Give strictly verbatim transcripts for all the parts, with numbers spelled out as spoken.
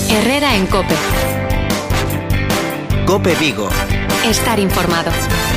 Herrera en COPE. COPE Vigo. Estar informado.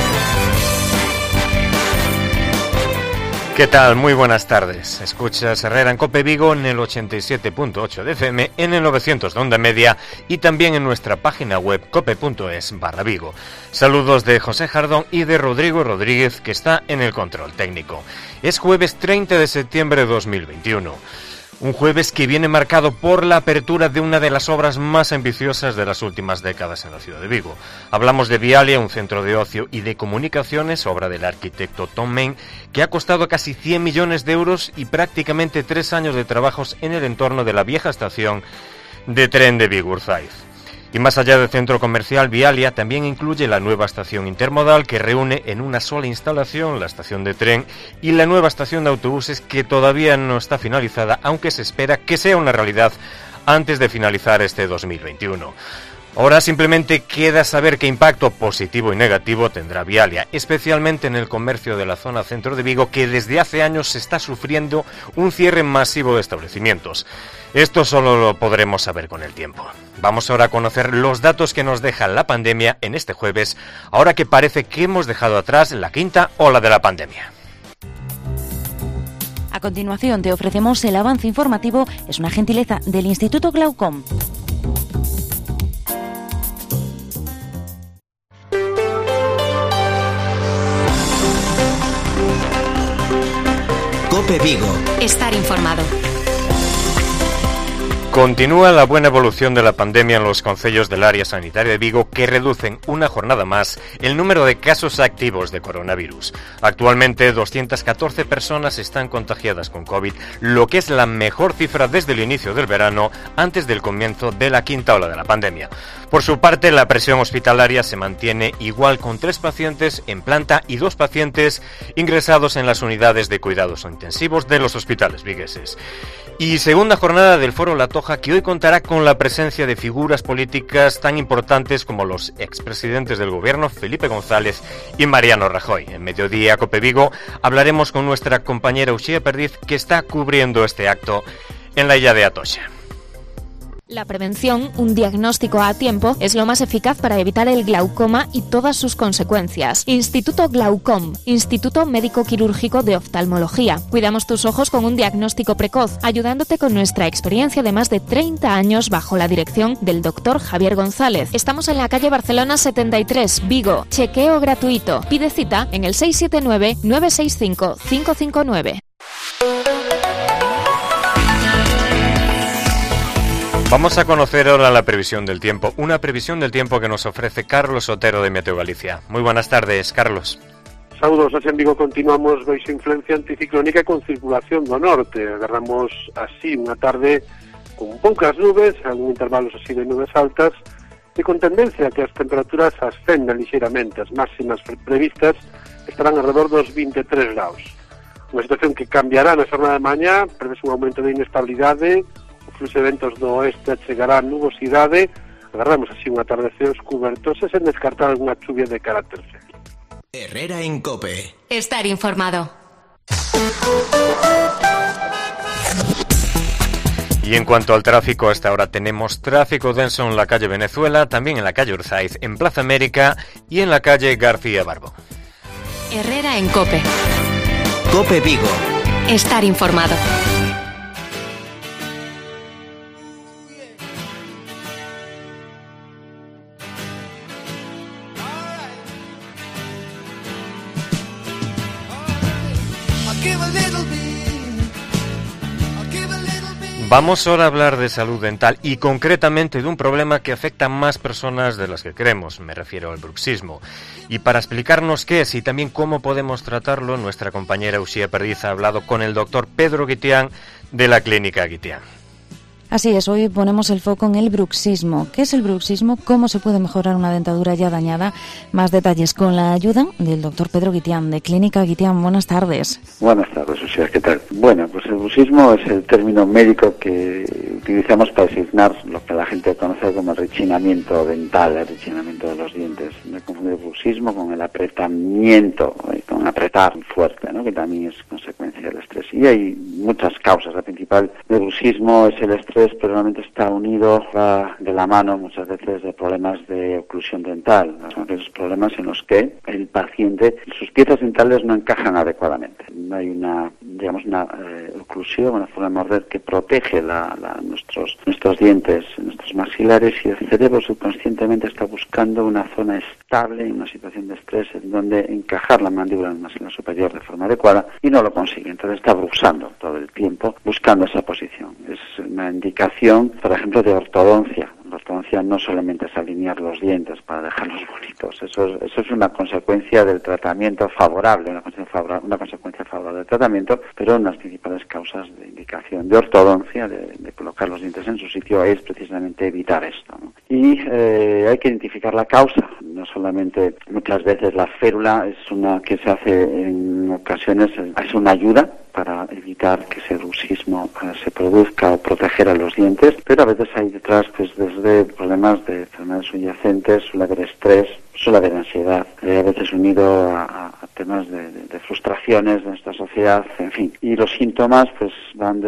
¿Qué tal? Muy buenas tardes. Escuchas Herrera en COPE Vigo en el ochenta y siete punto ocho de F M, en el novecientos de onda media y también en nuestra página web cope punto es barra Vigo. Saludos de José Jardón y de Rodrigo Rodríguez, que está en el control técnico. Es jueves treinta de septiembre de dos mil veintiuno. Un jueves que viene marcado por la apertura de una de las obras más ambiciosas de las últimas décadas en la ciudad de Vigo. Hablamos de Vialia, un centro de ocio y de comunicaciones, obra del arquitecto Tom Main, que ha costado casi cien millones de euros y prácticamente tres años de trabajos en el entorno de la vieja estación de tren de Vigo-Urzáiz. Y más allá del centro comercial, Vialia también incluye la nueva estación intermodal que reúne en una sola instalación la estación de tren y la nueva estación de autobuses, que todavía no está finalizada, aunque se espera que sea una realidad antes de finalizar este dos mil veintiuno. Ahora simplemente queda saber qué impacto positivo y negativo tendrá Vialia, especialmente en el comercio de la zona centro de Vigo, que desde hace años está sufriendo un cierre masivo de establecimientos. Esto solo lo podremos saber con el tiempo. Vamos ahora a conocer los datos que nos deja la pandemia en este jueves, ahora que parece que hemos dejado atrás la quinta ola de la pandemia. A continuación te ofrecemos el avance informativo, es una gentileza del Instituto Glaucom. COPE Vigo. Estar informado. Continúa la buena evolución de la pandemia en los concellos del área sanitaria de Vigo, que reducen una jornada más el número de casos activos de coronavirus. Actualmente doscientas catorce personas están contagiadas con COVID, lo que es la mejor cifra desde el inicio del verano, antes del comienzo de la quinta ola de la pandemia. Por su parte, la presión hospitalaria se mantiene igual, con tres pacientes en planta y dos pacientes ingresados en las unidades de cuidados intensivos de los hospitales vigueses. Y segunda jornada del Foro La Toja, que hoy contará con la presencia de figuras políticas tan importantes como los expresidentes del gobierno, Felipe González y Mariano Rajoy. En Mediodía COPE Vigo hablaremos con nuestra compañera Uxía Perdiz, que está cubriendo este acto en la illa de Atocha. La prevención, un diagnóstico a tiempo, es lo más eficaz para evitar el glaucoma y todas sus consecuencias. Instituto Glaucom, Instituto Médico Quirúrgico de Oftalmología. Cuidamos tus ojos con un diagnóstico precoz, ayudándote con nuestra experiencia de más de treinta años bajo la dirección del doctor Javier González. Estamos en la calle Barcelona setenta y tres, Vigo. Chequeo gratuito. Pide cita en el seis siete nueve, nueve seis cinco, cinco cinco nueve. Vamos a conocer ahora la previsión del tiempo, una previsión del tiempo que nos ofrece Carlos Otero de Meteo Galicia. Muy buenas tardes, Carlos. Saúdos, así en Vigo continuamos baixo influencia anticiclónica con circulación do norte. Agarramos así unha tarde con poucas nubes, algún intervalos así de nubes altas, e con tendencia a que as temperaturas ascendan lixeiramente. As máximas previstas estarán alrededor dos vinte e tres graus. Unha situación que cambiará na jornada de mañá, prevese un aumento de inestabilidade, o fluxo de ventos do oeste chegará a nubosidade, agardamos así un atardecer cubertos e sen descartar alguna chuvia de carácter seco. Herrera en COPE. Estar informado. Y en cuanto al tráfico, hasta ahora tenemos tráfico denso en la calle Venezuela, también en la calle Urzáiz, en Plaza América y en la calle García Barbo. Herrera en COPE. COPE Vigo. Estar informado. Vamos ahora a hablar de salud dental y concretamente de un problema que afecta a más personas de las que creemos, me refiero al bruxismo. Y para explicarnos qué es y también cómo podemos tratarlo, nuestra compañera Uxía Perdiz ha hablado con el doctor Pedro Guitián de la Clínica Guitián. Así es, hoy ponemos el foco en el bruxismo. ¿Qué es el bruxismo? ¿Cómo se puede mejorar una dentadura ya dañada? Más detalles con la ayuda del doctor Pedro Guitián, de Clínica Guitián. Buenas tardes. Buenas tardes, o sea, ¿qué tal? Bueno, pues el bruxismo es el término médico que utilizamos para designar lo que la gente conoce como el rechinamiento dental, el rechinamiento de los dientes. No confundir el bruxismo con el apretamiento, con apretar fuerte, ¿no? Que también es consecuencia del estrés. Y hay muchas causas. La principal del bruxismo es el estrés, pero normalmente está unido, va de la mano muchas veces de problemas de oclusión dental. Son aquellos problemas en los que el paciente, sus piezas dentales no encajan adecuadamente. No hay una, digamos, una eh, oclusión, una forma de morder que protege la, la, nuestros, nuestros dientes, nuestros maxilares, y el cerebro subconscientemente está buscando una zona estable, en una situación de estrés, en donde encajar la mandíbula en la máxila superior de forma adecuada, y no lo consigue. Entonces está bruxando todo el tiempo buscando esa posición. Es una indicación, por ejemplo, de ortodoncia. La ortodoncia no solamente es alinear los dientes para dejarlos bonitos, eso, eso es una consecuencia del tratamiento favorable, una consecuencia favorable, una consecuencia favorable del tratamiento, pero una de las principales causas de indicación de ortodoncia, de, de colocar los dientes en su sitio, es precisamente evitar esto, ¿no? Y eh, hay que identificar la causa, no solamente muchas veces la férula es una que se hace en ocasiones, es una ayuda para evitar que ese bruxismo eh, se produzca o proteger a los dientes, pero a veces hay detrás, pues desde problemas de enfermedades subyacentes, suele haber estrés, suele haber ansiedad, eh, a veces unido a, a temas de, de, de frustraciones de nuestra sociedad, en fin. Y los síntomas pues van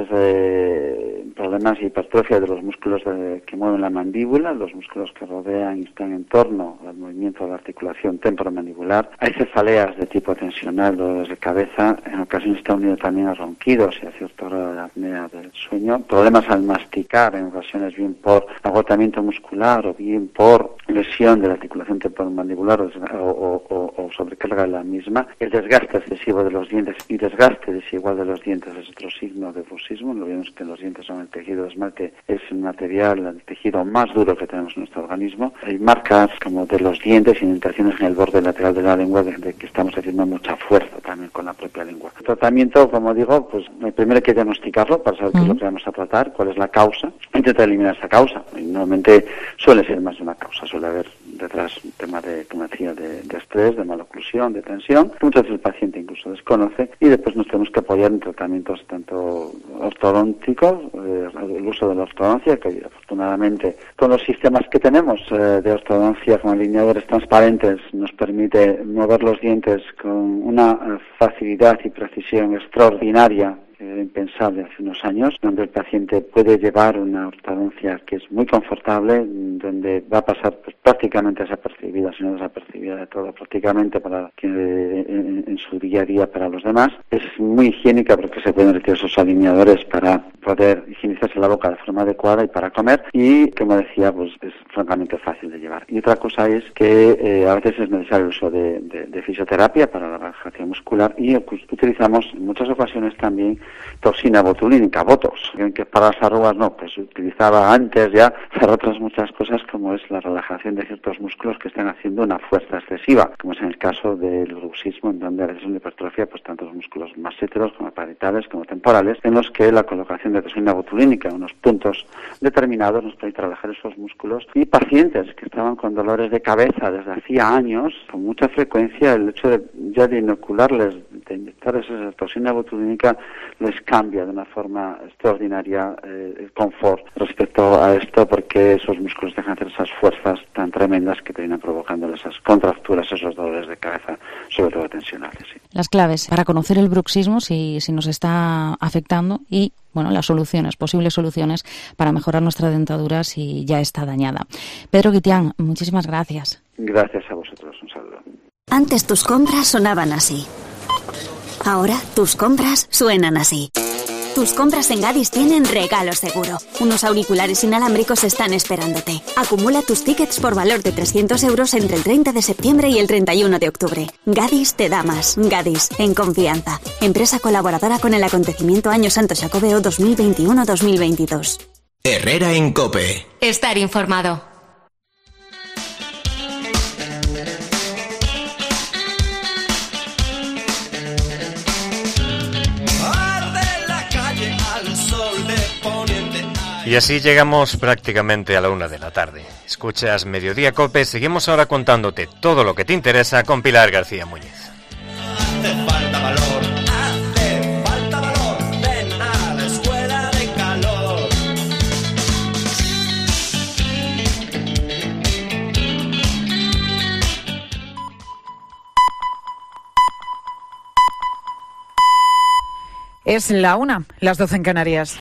desde problemas de hipertrofia de los músculos de, que mueven la mandíbula, los músculos que rodean y están en torno al movimiento de la articulación temporomandibular. Hay cefaleas de tipo tensional, dolores de cabeza, en ocasiones está unido también a ronquidos y a cierto grado de apnea del sueño. Problemas al masticar, en ocasiones bien por agotamiento muscular o bien por lesión de la articulación temporomandibular o, o, o, o sobrecarga de la misma. El desgaste excesivo de los dientes y desgaste desigual de los dientes es otro signo de bruxismo. Lo vemos que los dientes son el tejido de esmalte, es el material, el tejido más duro que tenemos en nuestro organismo. Hay marcas como de los dientes y indentaciones en el borde lateral de la lengua de, de que estamos haciendo mucha fuerza también con la propia lengua. El tratamiento, como digo, pues primero hay que diagnosticarlo para saber uh-huh. qué es lo que vamos a tratar, cuál es la causa, intentar eliminar esa causa. Y normalmente suele ser más de una causa, suele haber detrás un tema de, como decía, de, de estrés, de maloclusión, de tensión, que muchas veces el paciente incluso desconoce, y después nos tenemos que apoyar en tratamientos tanto ortodónticos, eh, el uso de la ortodoncia, que afortunadamente con los sistemas que tenemos eh, de ortodoncia con alineadores transparentes nos permite mover los dientes con una eh, facilidad y precisión extraordinaria, impensable hace unos años, donde el paciente puede llevar una ortodoncia que es muy confortable, donde va a pasar pues, prácticamente desapercibida, si no desapercibida de todo, prácticamente para que en, en su día a día para los demás. Es muy higiénica porque se pueden retirar esos alineadores para poder higienizarse la boca de forma adecuada y para comer, y como decía, pues es francamente fácil de llevar. Y otra cosa es que eh, a veces es necesario el uso de, de, de fisioterapia para la relajación muscular, y utilizamos en muchas ocasiones también toxina botulínica, botox, que para las arrugas no, pues se utilizaba antes ya para otras muchas cosas, como es la relajación de ciertos músculos que están haciendo una fuerza excesiva, como es en el caso del bruxismo, en donde a veces una hipertrofia, pues tanto los músculos masíteros como parietales como temporales, en los que la colocación de toxina botulínica en unos puntos determinados nos permite relajar esos músculos. Y pacientes que estaban con dolores de cabeza desde hacía años, con mucha frecuencia, el hecho de ya de inocularles, de inyectar esa toxina botulínica, les cambia de una forma extraordinaria eh, el confort respecto a esto, porque esos músculos dejan de hacer esas fuerzas tan tremendas que terminan provocando esas contracturas, esos dolores de cabeza, sobre todo tensionales. Sí. Las claves para conocer el bruxismo, si, si nos está afectando, y bueno, las soluciones, posibles soluciones para mejorar nuestra dentadura si ya está dañada. Pedro Guitián, muchísimas gracias. Gracias a vosotros, un saludo. Antes tus compras sonaban así. Ahora tus compras suenan así. Tus compras en Gadis tienen regalo seguro. Unos auriculares inalámbricos están esperándote. Acumula tus tickets por valor de trescientos euros entre el treinta de septiembre y el treinta y uno de octubre. Gadis te da más. Gadis, en confianza. Empresa colaboradora con el acontecimiento Año Santo Xacobeo dos mil veintiuno dos mil veintidós. Herrera en COPE. Estar informado. Y así llegamos prácticamente a la una de la tarde. Escuchas Mediodía COPE, seguimos ahora contándote todo lo que te interesa con Pilar García Muñiz. Hace falta valor, hace falta valor, ven a la escuela de calor. Es la una, las doce en Canarias.